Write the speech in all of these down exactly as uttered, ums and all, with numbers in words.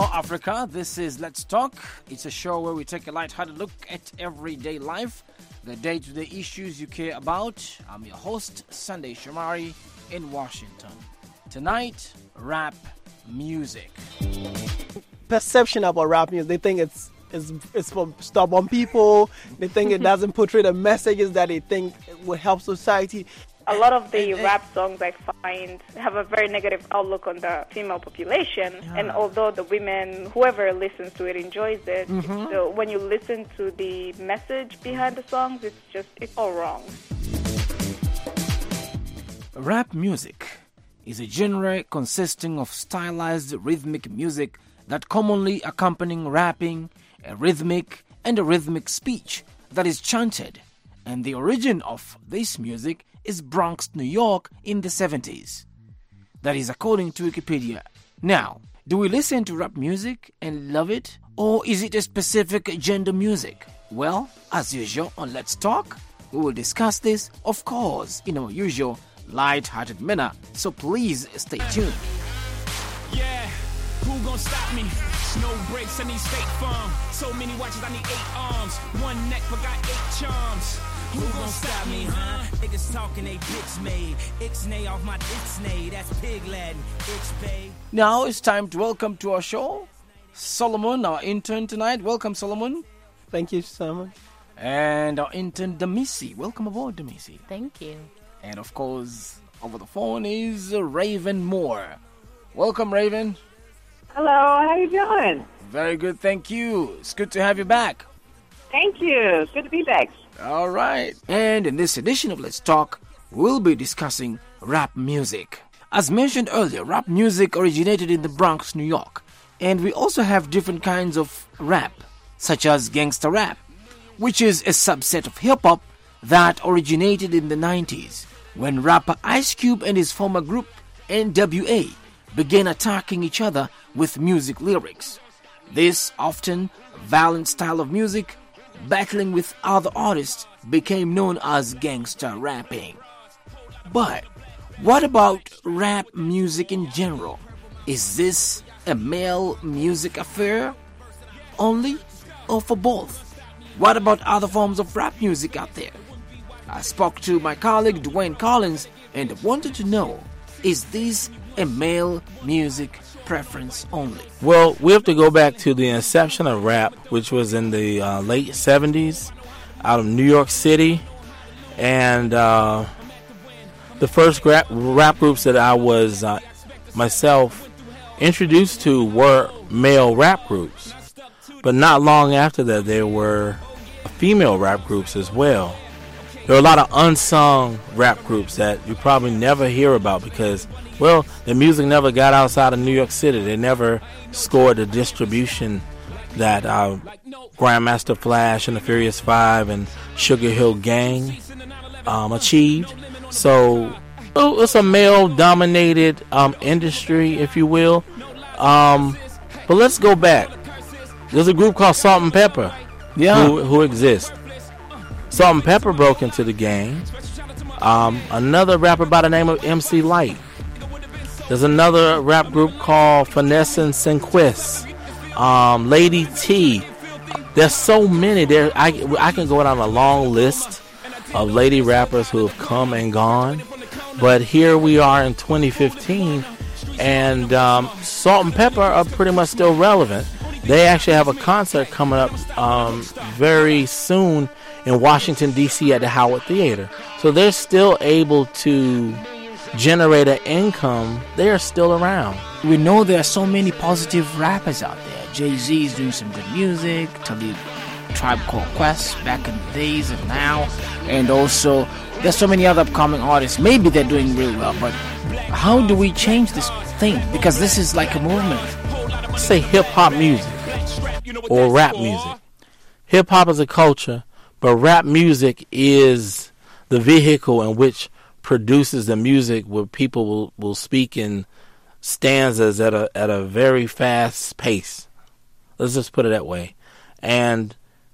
Africa. This is Let's Talk. It's a show where we take a light-hearted look at everyday life, the day-to-day issues you care about. I'm your host, Sunday Shamari, in Washington. Tonight, rap music. Perception about rap music, they think it's it's, it's for stubborn people. They think it doesn't portray the messages that they think will help society. A lot of the rap songs I find have a very negative outlook on the female population. Yeah. And although the women, whoever listens to it, enjoys it, mm-hmm. so when you listen to the message behind the songs, it's just, it's all wrong. Rap music is a genre consisting of stylized rhythmic music that commonly accompanying rapping, a rhythmic and a rhythmic speech that is chanted. And the origin of this music is Bronx, New York in the seventies. That is according to Wikipedia. Now, do we listen to rap music and love it? Or is it a specific gender music? Well, as usual on Let's Talk, we will discuss this, of course, in our usual light-hearted manner. So please stay tuned. Yeah, who gon' stop me? No brakes, I need State Farm. So many watches, I need eight arms. One neck, but got eight charms. Who gon' stop me, huh? Niggas talking, they bitch made. Ixnay off my Ixnay, that's pig Latin. Ixbay. Now it's time to welcome to our show Solomon, our intern tonight. Welcome, Solomon. Thank you so much. And our intern, Damisi. Welcome aboard, Damisi. Thank you. And of course, over the phone is Raven Moore. Welcome, Raven. Hello, how you doing? Very good, thank you. It's good to have you back. Thank you. Good to be back. All right. And in this edition of Let's Talk, we'll be discussing rap music. As mentioned earlier, rap music originated in the Bronx, New York. And we also have different kinds of rap, such as gangsta rap, which is a subset of hip-hop that originated in the nineties, when rapper Ice Cube and his former group, N W A, began attacking each other with music lyrics. This often violent style of music, battling with other artists, became known as gangsta rapping. But what about rap music in general? Is this a male music affair only, or for both? What about other forms of rap music out there? I spoke to my colleague Dwayne Collins and wanted to know, is this a male music preference only? Well, we have to go back to the inception of rap, which was in the uh, late seventies out of New York City. And uh, the first rap, rap groups that I was uh, myself introduced to were male rap groups. But not long after that, there were female rap groups as well. There are a lot of unsung rap groups that you probably never hear about because, well, the music never got outside of New York City. They never scored the distribution that uh, Grandmaster Flash and the Furious Five and Sugar Hill Gang um, achieved. So oh, it's a male-dominated um, industry, if you will. Um, but let's go back. There's a group called Salt and Pepper yeah. who, who exists. Salt and Pepper broke into the game. Um, another rapper by the name of M C Lyte. There's another rap group called Finesse and Sinquist. Um, Lady T. There's so many. There, I, I can go down a long list of lady rappers who have come and gone. But here we are in twenty fifteen, and um, Salt and Pepper are pretty much still relevant. They actually have a concert coming up um, very soon in Washington, D C at the Howard Theater. So they're still able to generate an income. They are still around. We know there are so many positive rappers out there. Jay-Z is doing some good music, Talib Tribe Called Quest back in the days and now. And also, there's so many other upcoming artists. Maybe they're doing really well, but how do we change this thing? Because this is like a movement. Say hip-hop music or rap music. Hip-hop is a culture, but rap music is the vehicle in which produces the music where people will, will speak in stanzas at a at a very fast pace. Let's just put it that way. And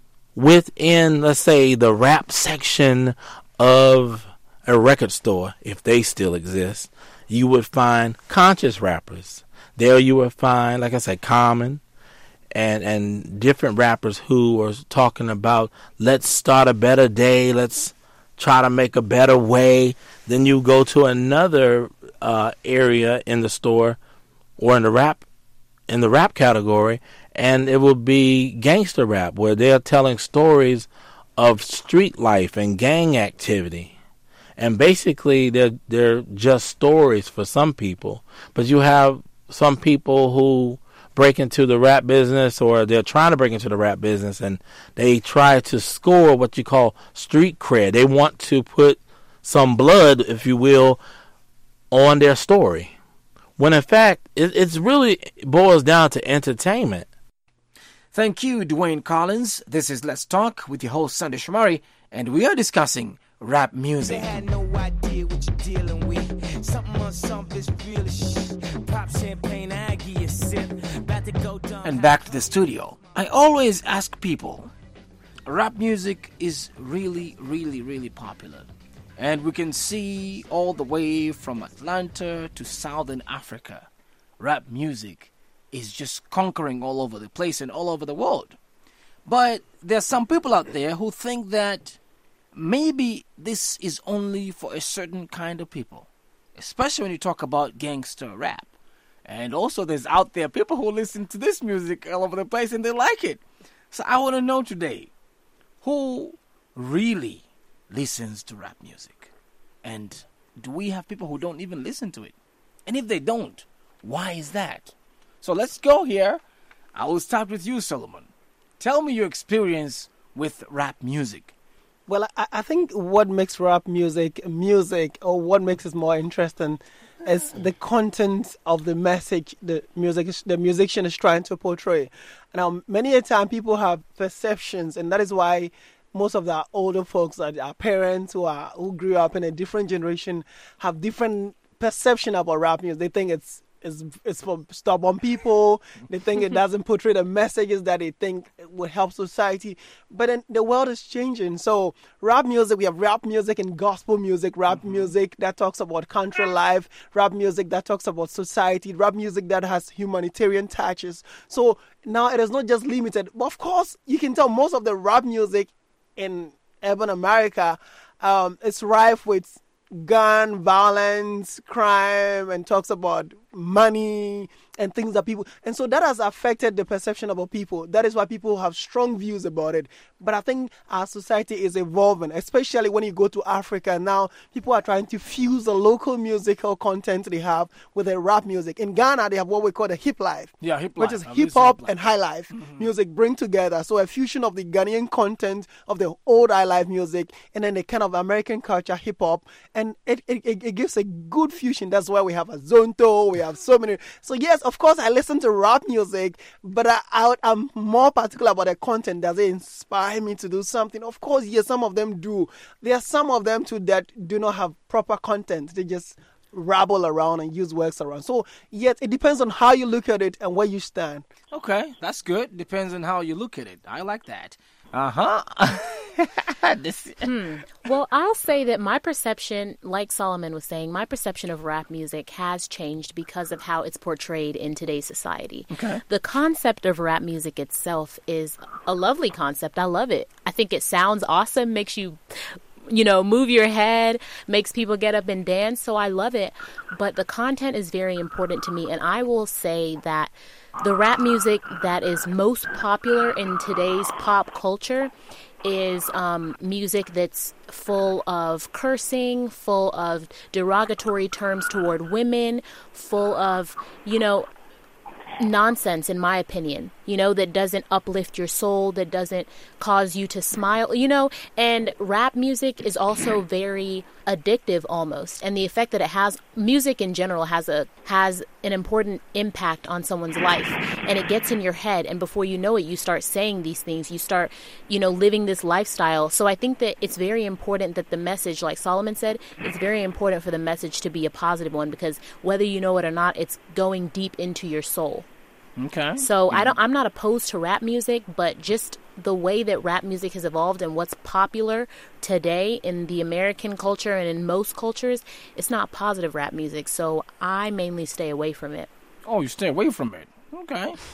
within, let's say, the rap section of a record store, if they still exist, you would find conscious rappers. There you would find, like I said, Common, and and different rappers who are talking about let's start a better day, let's try to make a better way. Then you go to another uh, area in the store or in the rap in the rap category, and it will be gangster rap, where they're telling stories of street life and gang activity. And basically, they're, they're just stories for some people. But you have some people who break into the rap business, or they're trying to break into the rap business, and they try to score what you call street cred. They want to put some blood, if you will, on their story. When in fact, it it's really boils down to entertainment. Thank you, Dwayne Collins. This is Let's Talk with your host, Sunday Shamari, and we are discussing rap music. They had no idea what you're dealing with. Something on something is real as shit. Pop champagne, I give you a sip. About to go down. And back to the studio. I always ask people, rap music is really, really, really popular. And we can see all the way from Atlanta to Southern Africa. Rap music is just conquering all over the place and all over the world. But there's some people out there who think that maybe this is only for a certain kind of people, especially when you talk about gangster rap. And also there's out there people who listen to this music all over the place and they like it. So I want to know today, who really listens to rap music? And do we have people who don't even listen to it? And if they don't, why is that? So let's go here. I will start with you, Solomon. Tell me your experience with rap music. Well, I, I think what makes rap music music, or what makes it more interesting, is the content of the message the music is, the musician is trying to portray. Now, many a time people have perceptions, and that is why most of the older folks, our parents who are who grew up in a different generation, have different perception about rap music. They think it's It's, it's for stubborn people. They think it doesn't portray the messages that they think will help society. But then the world is changing. So rap music, we have rap music and gospel music, rap mm-hmm. music that talks about country life, rap music that talks about society, rap music that has humanitarian touches. So now it is not just limited. But of course, you can tell most of the rap music in urban America, um, it's rife with gun violence, crime, and talks about money and things that people, and so that has affected the perception about people. That is why people have strong views about it. But I think our society is evolving, especially when you go to Africa now. People are trying to fuse the local musical content they have with the rap music. In Ghana, they have what we call the hip life, yeah, hip which life. is hip hop and high life mm-hmm. music bring together. So a fusion of the Ghanaian content of the old high life music and then the kind of American culture hip hop, and it, it, it, it gives a good fusion. That's why we have a Zonto, we have so many. So yes, of course, I listen to rap music, but I, I, I'm more particular about the content. Does it inspire me to do something? Of course, yes, some of them do. There are some of them too that do not have proper content. They just rabble around and use words around. So yes, it depends on how you look at it and where you stand. Okay, that's good. Depends on how you look at it. I like that. Uh-huh. this... hmm. Well, I'll say that my perception, like Solomon was saying, my perception of rap music has changed because of how it's portrayed in today's society. Okay. The concept of rap music itself is a lovely concept. I love it. I think it sounds awesome, makes you, you know, move your head, makes people get up and dance. So I love it. But the content is very important to me. And I will say that the rap music that is most popular in today's pop culture is um, music that's full of cursing, full of derogatory terms toward women, full of, you know, nonsense, in my opinion, you know, that doesn't uplift your soul, that doesn't cause you to smile, you know, and rap music is also very addictive almost. And the effect that it has, music in general has a, has an important impact on someone's life, and it gets in your head. And before you know it, you start saying these things, you start, you know, living this lifestyle. So I think that it's very important that the message, like Solomon said, it's very important for the message to be a positive one, because whether you know it or not, it's going deep into your soul. Okay. So I don't, I'm not opposed to rap music, but just the way that rap music has evolved and what's popular today in the American culture and in most cultures, it's not positive rap music. So I mainly stay away from it. Oh, you stay away from it. Okay.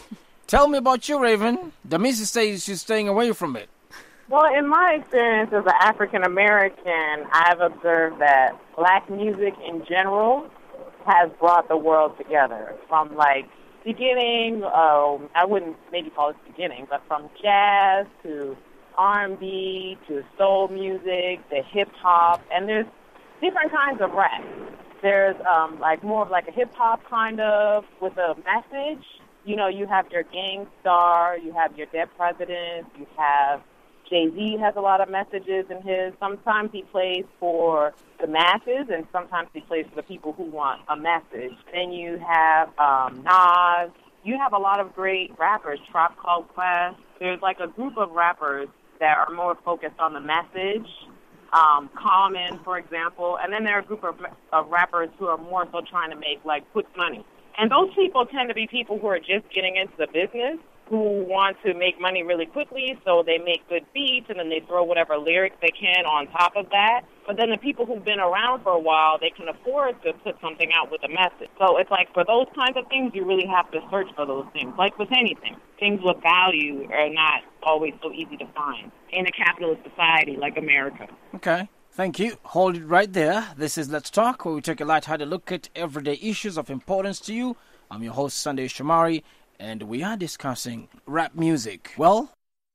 Tell me about you, Raven. The missus says she's staying away from it. Well, in my experience as an African American, I've observed that black music in general has brought the world together. From like beginning, um, I wouldn't maybe call it beginning, but from jazz to R and B to soul music to hip hop, and there's different kinds of rap. There's um, like more of like a hip hop kind of with a message. You know, you have your Gang Starr, you have your Dead Presidents, you have Jay-Z has a lot of messages in his. Sometimes he plays for the masses, and sometimes he plays for the people who want a message. Then you have um, Nas. You have a lot of great rappers, Tribe Called Quest. There's like a group of rappers that are more focused on the message. Um, Common, for example. And then there are a group of, of rappers who are more so trying to make, like, quick money. And those people tend to be people who are just getting into the business, who want to make money really quickly, so they make good beats, and then they throw whatever lyrics they can on top of that. But then the people who've been around for a while, they can afford to put something out with a message. So it's like for those kinds of things, you really have to search for those things. Like with anything, things with value are not always so easy to find in a capitalist society like America. Okay. Thank you. Hold it right there. This is Let's Talk, where we take a light-hearted look at everyday issues of importance to you. I'm your host, Sunday Shamari, and we are discussing rap music. Well,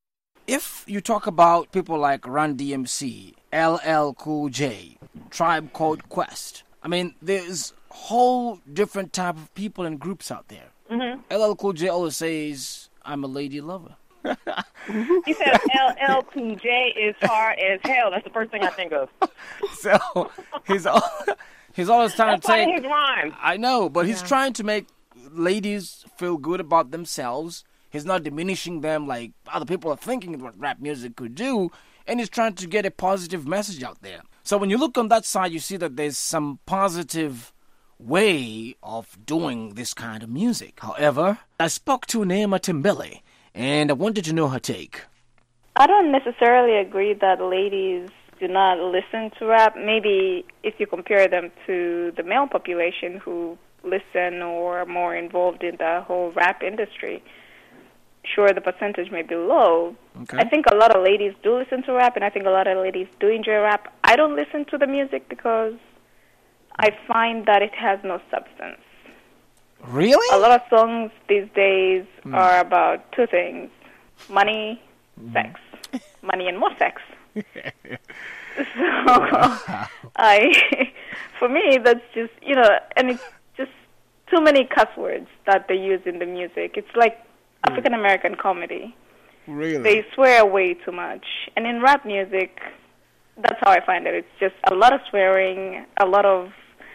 if you talk about people like Run D M C, L L Cool J, Tribe Called Quest, I mean, there's whole different type of people and groups out there. Mm-hmm. L L Cool J always says, I'm a lady lover. He said L L Cool J is hard as hell. That's the first thing I think of. So he's all, he's always trying That's to take. his rhyme. I know, but he's Yeah. trying to make ladies feel good about themselves. He's not diminishing them like other people are thinking what rap music could do, and he's trying to get a positive message out there. So when you look on that side, you see that there's some positive way of doing this kind of music. However, I spoke to Neema Timbele, and I wanted to know her take. I don't necessarily agree that ladies do not listen to rap. Maybe if you compare them to the male population who listen or are more involved in the whole rap industry, sure, the percentage may be low. Okay. I think a lot of ladies do listen to rap, and I think a lot of ladies do enjoy rap. I don't listen to the music because I find that it has no substance. Really? A lot of songs these days mm. are about two things: money, mm. sex. Money and more sex. So, I, for me, that's just, you know, and it's just too many cuss words that they use in the music. It's like African American comedy. Really? They swear way too much. And in rap music, that's how I find it. It's just a lot of swearing, a lot of,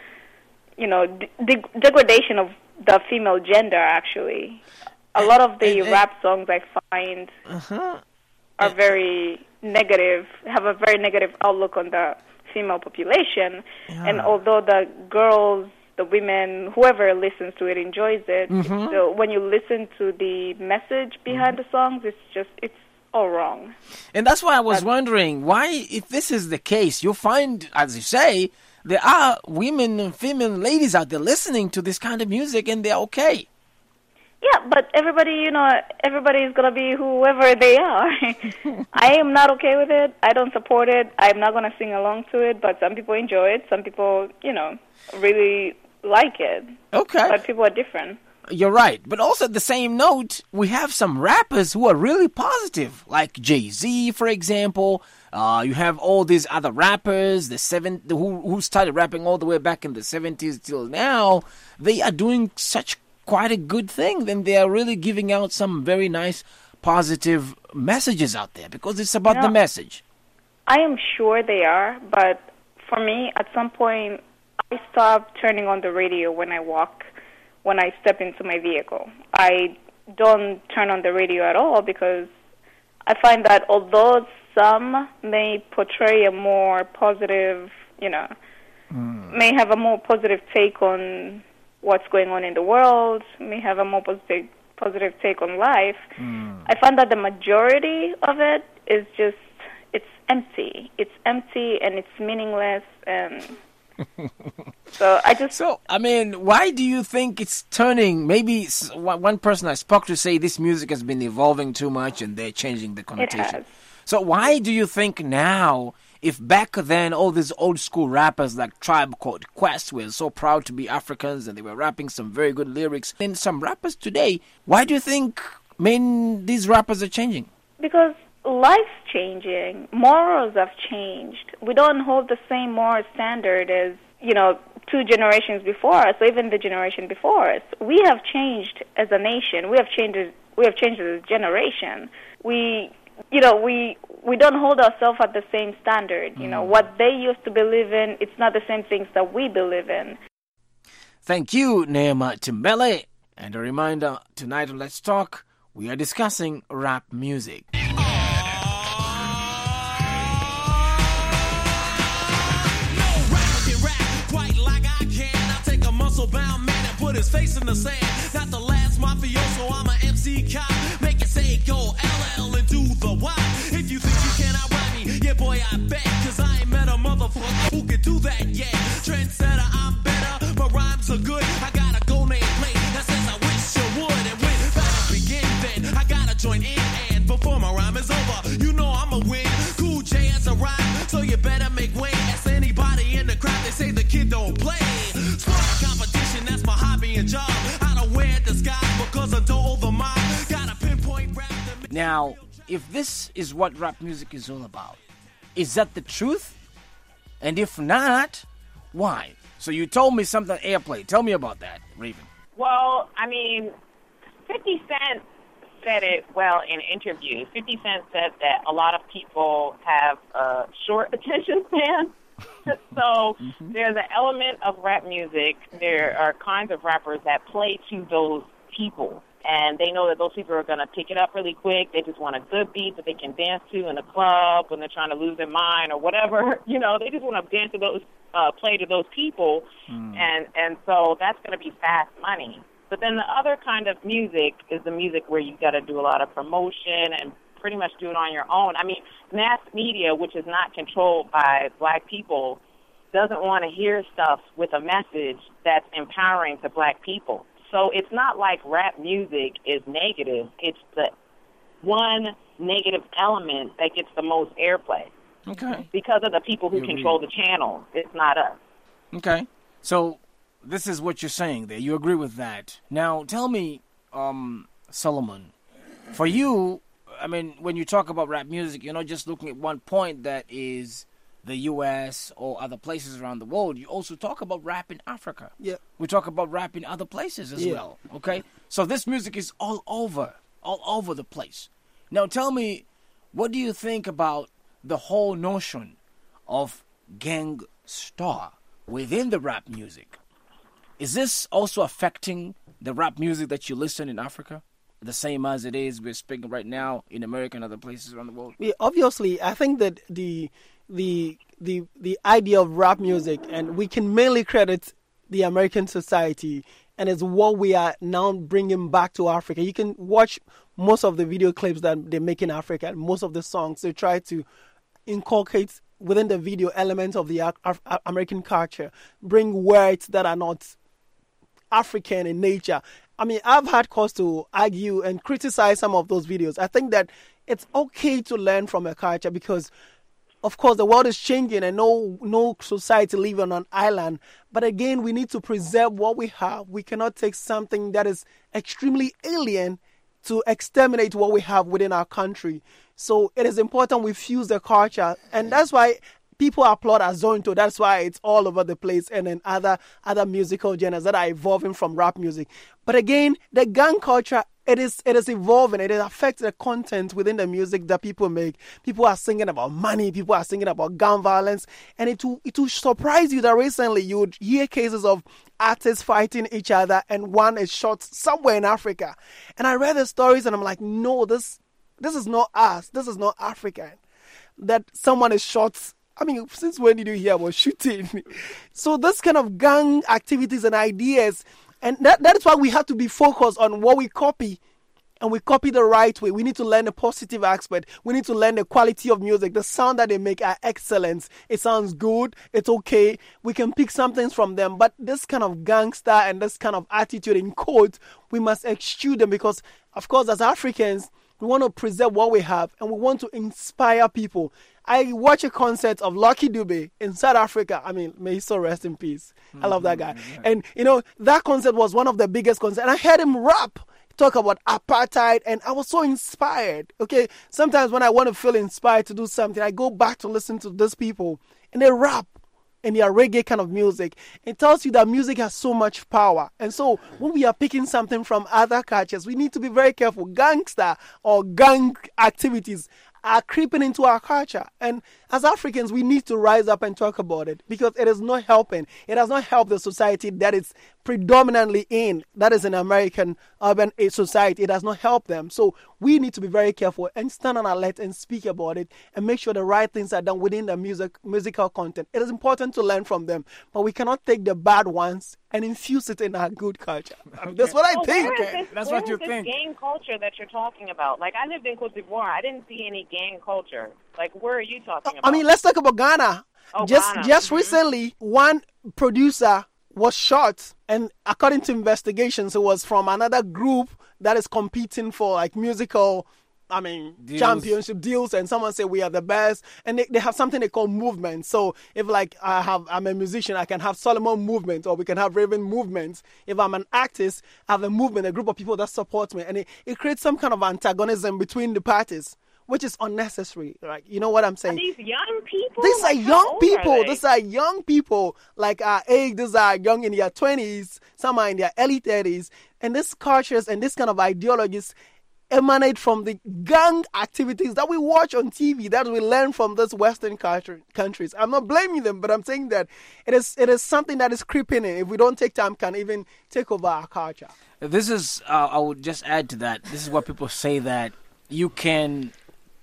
you know, de- degradation of the female gender, actually. A lot of the and, and, rap songs I find uh-huh. are very negative, have a very negative outlook on the female population. Yeah. And although the girls, the women, whoever listens to it enjoys it, Mm-hmm. so when you listen to the message behind mm-hmm. the songs, it's just, it's all wrong. And that's why I was That's, wondering, why, if this is the case, you'll find, as you say, there are women and female ladies out there listening to this kind of music, and they're okay. Yeah, but everybody, you know, everybody is going to be whoever they are. I am not okay with it. I don't support it. I'm not going to sing along to it, but some people enjoy it. Some people, you know, really like it. Okay. But people are different. You're right. But also at the same note, we have some rappers who are really positive, like Jay-Z, for example. Uh, you have all these other rappers, the seven who who started rapping all the way back in the seventies till now. They are doing such quite a good thing. Then they are really giving out some very nice, positive messages out there because it's about you know, the message. I am sure they are, but for me, at some point, I stop turning on the radio when I walk, when I step into my vehicle. I don't turn on the radio at all because I find that although some may portray a more positive, you know, mm. may have a more positive take on what's going on in the world, may have a more positive positive take on life, mm. I find that the majority of it is just, it's empty. It's empty and it's meaningless, and So I just So, I mean, why do you think it's turning? Maybe s- one one person I spoke to say this music has been evolving too much and they're changing the it connotation. has. So why do you think now, if back then all these old school rappers like Tribe Called Quest were so proud to be Africans and they were rapping some very good lyrics, and some rappers today, why do you think, I mean, these rappers are changing? Because life's changing, morals have changed. We don't hold the same moral standard as, you know, two generations before us, or even the generation before us. We have changed as a nation. We have changed. We have changed as a generation. We, you know, we we don't hold ourselves at the same standard. You know, what they used to believe in, it's not the same things that we believe in. Thank you, Neema Timbele. And a reminder, tonight on Let's Talk, we are discussing rap music. Bound man and put his face in the sand. Not the last mafioso, I'm a M C cop. Make it say go L L and do the Y. If you think you can outrun me, yeah boy I bet. Cause I ain't met a motherfucker who can do that yet. Trendsetter, I'm better, my rhymes are good. I got a go name plate that says I wish you would. And when battle begin then, I gotta join in. And before my rhyme is over, you know I'ma win. Cool J has a rhyme, so you better make way. Ask anybody in the crowd, they say the kid don't play. Competition, that's my hobby and job. I don't wear disguise because I don't over my got a pinpoint rap. Now, if this is what rap music is all about, is that the truth? And if not, why? So you told me something Airplay. Tell me about that, Raven. Well, I mean, fifty Cent said it well in interviews. fifty Cent said that a lot of people have a short attention span. So mm-hmm. there's an element of rap music. There are kinds of rappers that play to those people. And they know that those people are going to pick it up really quick. They just want a good beat that they can dance to in the club when they're trying to lose their mind or whatever. You know, they just want to dance to those, uh, play to those people. Mm. And, and so that's going to be fast money. But then the other kind of music is the music where you got to do a lot of promotion and pretty much do it on your own. I mean, mass media, which is not controlled by black people, doesn't want to hear stuff with a message that's empowering to black people. So it's not like rap music is negative. It's the one negative element that gets the most airplay. Okay. Because of the people who you control agree. the channel. It's not us. Okay. So this is what you're saying there. You agree with that. Now, tell me, um, Solomon, for you, I mean, when you talk about rap music, you're not just looking at one point that is the U S or other places around the world. You also talk about rap in Africa. Yeah. We talk about rap in other places as yeah. well. Okay? So this music is all over, all over the place. Now tell me, what do you think about the whole notion of gangsta within the rap music? Is this also affecting the rap music that you listen in Africa? The same as it is we're speaking right now in America and other places around the world? Yeah, obviously, I think that the the the the idea of rap music, and we can mainly credit the American society, and it's what we are now bringing back to Africa. You can watch most of the video clips that they make in Africa, and most of the songs, they try to inculcate within the video elements of the Af- American culture, bring words that are not African in nature. I mean, I've had cause to argue and criticize some of those videos. I think that it's okay to learn from a culture because, of course, the world is changing and no no society lives on an island. But again, we need to preserve what we have. We cannot take something that is extremely alien to exterminate what we have within our country. So it is important we fuse the culture. And that's why people applaud Azonto. That's why it's all over the place, and then other other musical genres that are evolving from rap music. But again, the gang culture, it is it is evolving. It affects the content within the music that people make. People are singing about money. People are singing about gun violence. And it will, it will surprise you that recently you would hear cases of artists fighting each other and one is shot somewhere in Africa. And I read the stories and I'm like, no, this this is not us. This is not African. That someone is shot. I mean, since when did you hear about shooting? So this kind of gang activities and ideas, and that, that is why we have to be focused on what we copy and we copy the right way. We need to learn the positive aspect. We need to learn the quality of music. The sound that they make are excellent. It sounds good. It's okay. We can pick some things from them. But this kind of gangster and this kind of attitude in quotes, we must eschew them because, of course, as Africans, we want to preserve what we have and we want to inspire people. I watch a concert of Lucky Dube in South Africa. I mean, may he so rest in peace. Mm-hmm. I love that guy. Yeah. And, you know, that concert was one of the biggest concerts. And I heard him rap, talk about apartheid, and I was so inspired. Okay, sometimes when I want to feel inspired to do something, I go back to listen to these people, and they rap. And their reggae kind of music. It tells you that music has so much power. And so when we are picking something from other cultures, we need to be very careful. Gangster or gang activities are creeping into our culture. And as Africans, we need to rise up and talk about it because it is not helping. It does not help the society that it's predominantly in, that is an American urban society. It does not help them. So we need to be very careful and stand on alert and speak about it and make sure the right things are done within the music musical content. It is important to learn from them, but we cannot take the bad ones and infuse it in our good culture. I mean, that's what I well, think. Where is this, that's where what you is this think. Gang culture that you're talking about. Like, I lived in Cote d'Ivoire. I didn't see any gang culture. Like, where are you talking about? I mean, let's talk about Ghana. Oh, just Ghana. just Mm-hmm. recently, one producer was shot, and according to investigations, it was from another group that is competing for like musical, I mean, deals. championship deals, and someone say we are the best, and they, they have something they call movement. So if like I have, I'm a musician, I can have Solomon movement, or we can have Raven movement. If I'm an artist, I have a movement, a group of people that support me, and it, it creates some kind of antagonism between the parties, which is unnecessary. Like, you know what I'm saying? Are these young people? These Like, are how young old people. Are they? These are young people like our age. These are young in their twenties. Some are in their early thirties. And these cultures and this kind of ideologies emanate from the gang activities that we watch on T V, that we learn from these Western culture, countries. I'm not blaming them, but I'm saying that it is it is something that is creeping in. If we don't take time, can even take over our culture. This is, uh, I would just add to that, this is what people say, that you can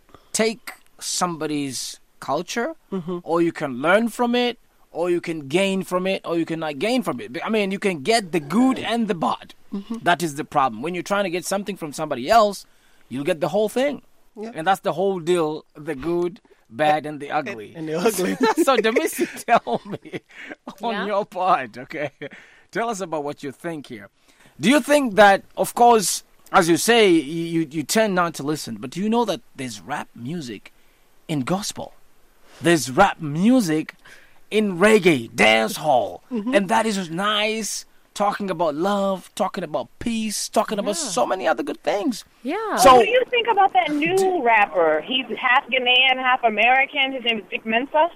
take somebody's culture, mm-hmm. or you can learn from it, or you can gain from it, or you can not gain from it. I mean, you can get the good and the bad. Mm-hmm. That is the problem. When you're trying to get something from somebody else, you'll get the whole thing. Yeah. And that's the whole deal, the good, bad, and the ugly. And, and the ugly. So, Demisi, tell me on yeah. your part, okay? Tell us about what you think here. Do you think that, of course, as you say, you, you tend not to listen, but do you know that there's rap music in gospel? There's rap music in reggae, dance hall, mm-hmm. and that is nice, talking about love, talking about peace, talking yeah. about so many other good things. Yeah. So, what do you think about that new rapper? He's half Ghanaian, half American. His name is Vic Mensa.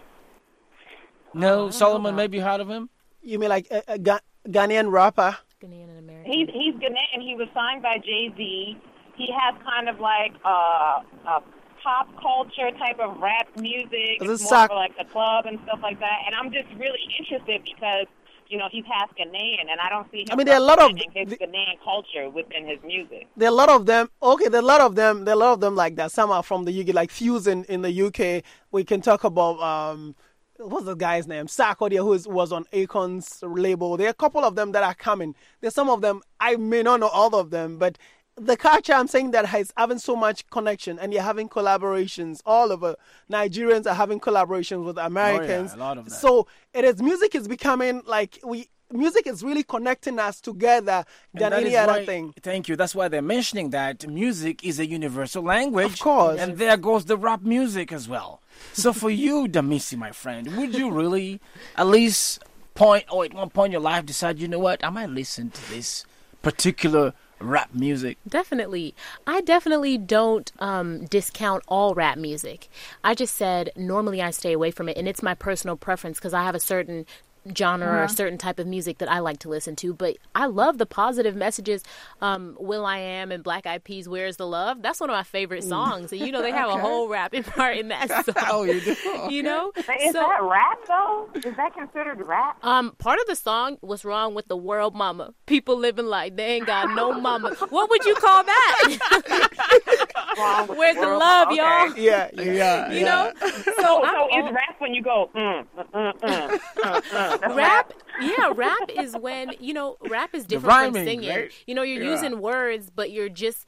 No, Solomon, maybe you heard of him? You mean like a, a Ga- Ghanaian rapper? Ghanaian and American. He's he's Ghanaian. He was signed by Jay-Z. He has kind of like a, a pop culture type of rap music. Is it's this more sac- for like the club and stuff like that. And I'm just really interested because, you know, he's half Ghanaian, and I don't see him I mean, there are a lot of his the, Ghanaian culture within his music. There are a lot of them. Okay, there are a lot of them. There are a lot of them like that. Some are from the U K, like Fuse in, in the U K. We can talk about um, what's the guy's name? Sarkodie, who is, was on Akon's label. There are a couple of them that are coming. There's some of them, I may not know all of them, but the culture, I'm saying, that has having so much connection, and you're having collaborations all over. Nigerians are having collaborations with Americans. Oh, yeah, a lot of that. So it is, music is becoming like we. Music is really connecting us together than any other why, thing. Thank you. That's why they're mentioning that music is a universal language. Of course. And there goes the rap music as well. So for you, Demisi, my friend, would you really at least point, or at one point in your life decide, you know what, I might listen to this particular rap music? Definitely. I definitely don't um, discount all rap music. I just said normally I stay away from it, and it's my personal preference because I have a certain genre uh-huh. or a certain type of music that I like to listen to. But I love the positive messages. Um, Will I Am and Black Eyed Peas, Where's the Love? That's one of my favorite songs. And, you know, they have okay. a whole rapping part in that song. Oh, you do? You know? Is so, that rap, though? Is that considered rap? Um, part of the song, What's Wrong with the World, Mama? People living like they ain't got no mama. What would you call that? Where's the, the love, okay. y'all? Yeah, yeah. You yeah. know? So, so, so is rap when you go, mm, mm, mm, mm, mm. Rap, rap, yeah, rap is when, you know, rap is different rhyming, from singing. Right? You know, you're yeah. using words, but you're just,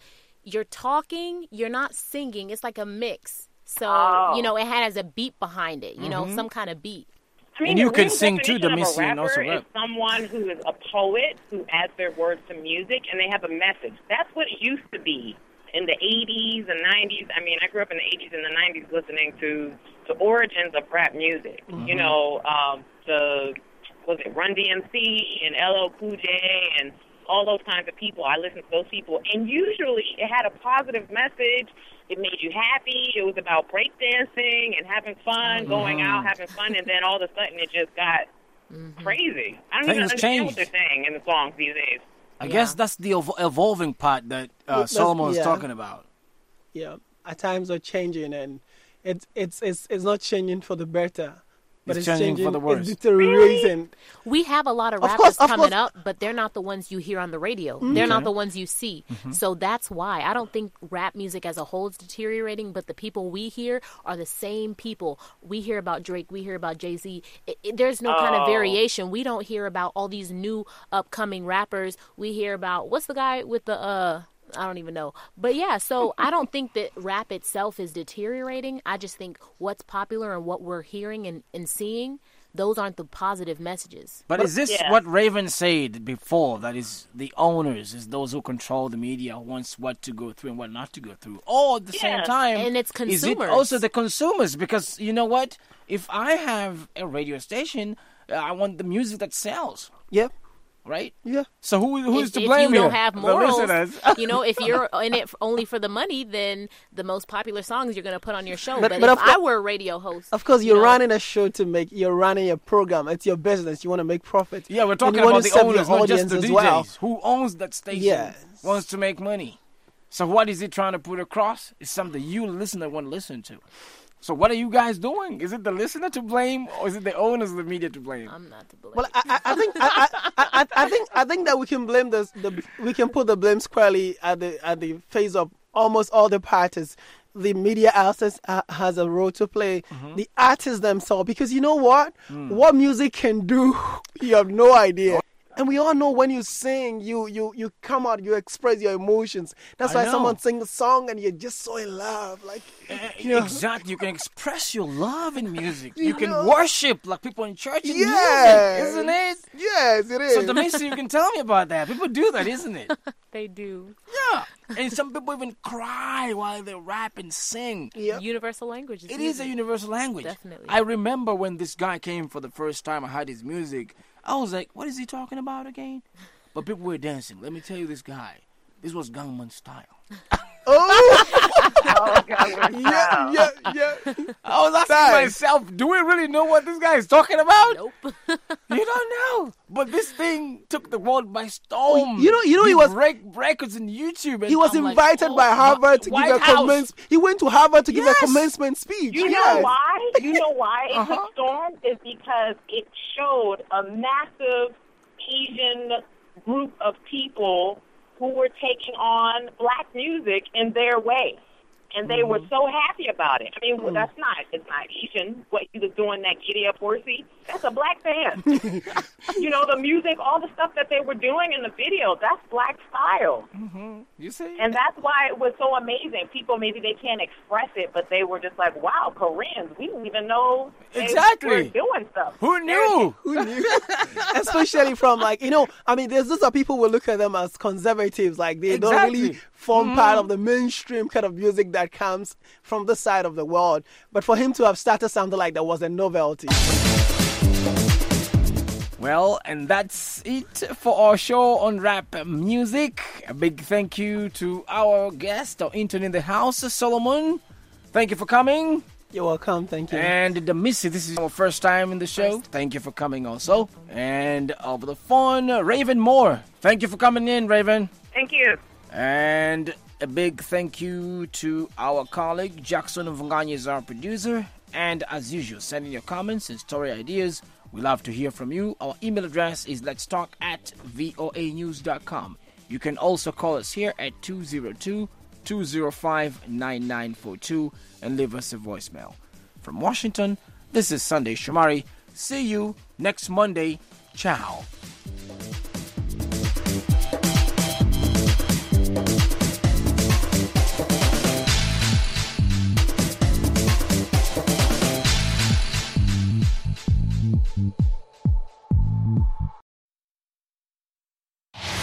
you're talking, you're not singing. It's like a mix. So, Oh. you know, it has a beat behind it, you know, some kind of beat. I mean, And you the can real sing too, definition of a Demissi, and also rapper rap. is someone who is a poet who adds their words to music, and they have a message. That's what it used to be in the eighties and nineties. I mean, I grew up in the eighties and the nineties listening to the origins of rap music. Mm-hmm. You know, um, the was it Run D M C and L L Cool J and all those kinds of people. I listened to those people, and usually it had a positive message. It made you happy. It was about breakdancing and having fun, going out, having fun, and then all of a sudden it just got crazy. I don't even Things understand changed. what they're saying in the songs these days. I guess that's the ev- evolving part that uh, That's- Solomon was yeah. talking about. Yeah, at times are changing, and it's it's it's it's not changing for the better, but It's it's, changing for the worse. It's deteriorating. We have a lot of Of rappers course, of coming course. up, but they're not the ones you hear on the radio. They're not the ones you see. So that's why I don't think rap music as a whole is deteriorating, but the people we hear are the same people. We hear about Drake, we hear about Jay-Z. It, it, there's no kind of Oh. variation. We don't hear about all these new upcoming rappers. We hear about, what's the guy with the, uh, I don't even know. But yeah, so I don't think that rap itself is deteriorating. I just think what's popular and what we're hearing and, and seeing, those aren't the positive messages. But is this Yeah. what Raven said before? That is the owners, is those who control the media, who wants what to go through and what not to go through. All at the same Yeah. time, And it's is it consumers. also the consumers? Because you know what? If I have a radio station, uh, I want the music that sells, Yeah, right? yeah. So who who's if, to if blame you don't here? have The morals, listeners. you know, if you're in it f- only for the money, then the most popular songs you're going to put on your show. But- But, but if of course- I were a radio host, Of course, you you're know, running a show to make. You're running a program. It's your business. You want to make profit. Yeah, we're And talking you want about to the serve owners, your not just audience the as D Js. well. Who owns that station Yes. wants to make money. So what is he trying to put across? It's something you, the listener, want to listen to. So what are you guys doing? Is it the listener to blame, or is it the owners of the media to blame? I'm not to blame. Well, I, I, I think I, I, I, I think I think that we can blame this. The we can put the blame squarely at the at the face of almost all the parties. The media outlets uh, has a role to play. Mm-hmm. The artists themselves, because you know what, Mm. what music can do, you have no idea. And we all know when you sing, you you you come out, you express your emotions. That's I why know. someone sings a song and you're just so in love, like you know. Exactly. You can express your love in music. You, You can know. worship like people in church in Yeah. music, isn't it? Yes, it is. So, Demissi, you can tell me about that. People do that, isn't it? They do. Yeah. And some people even cry while they rap and sing. Yep. Universal language. It is a universal language. Definitely. I remember when this guy came for the first time, I heard his music. I was like, what is he talking about again? But people were dancing. Let me tell you this guy. This was Gangnam Style. Oh, Oh, God, we're yeah, proud. yeah, yeah. I was asking Thanks. myself, do we really know what this guy is talking about? Nope. You don't know. But this thing took the world by storm. You know- you know he was- break records in YouTube. And He was I'm like, invited oh, by Harvard to White give a House. commence. He went to Harvard to give Yes. a commencement speech. You know Yes. why? You know why it Uh-huh. took storm? Is because it showed a massive Asian group of people who were taking on black music in their way. And they were so happy about it. I mean, well, that's not, it's not Asian, what he was doing, that giddy up horsey. That's a black band. You know, the music, all the stuff that they were doing in the video, that's black style. You see? And that's why it was so amazing. People, maybe they can't express it, but they were just like, wow, Koreans, we didn't even know they Exactly. were doing stuff. Who knew? Who knew? Especially from like, you know, I mean, there's those are people will look at them as conservatives, like they don't Exactly. really form part of the mainstream kind of music that comes from this side of the world. But for him to have started something like that was a novelty. Well, and that's it for our show on rap music. A big thank you to our guest, our intern in the house, Solomon. Thank you for coming. You're welcome. Thank you. And Demissi, this is our first time in the show. Thank you for coming also. And over the phone, Raven Moore. Thank you for coming in, Raven. Thank you. And a big thank you to our colleague, Jackson Mvunganye is our producer. And as usual, send in your comments and story ideas. We love to hear from you. Our email address is let's talk at voa news dot com. You can also call us here at two zero two, two zero five, nine nine four two and leave us a voicemail. From Washington, this is Sunday Shomari. See you next Monday. Ciao.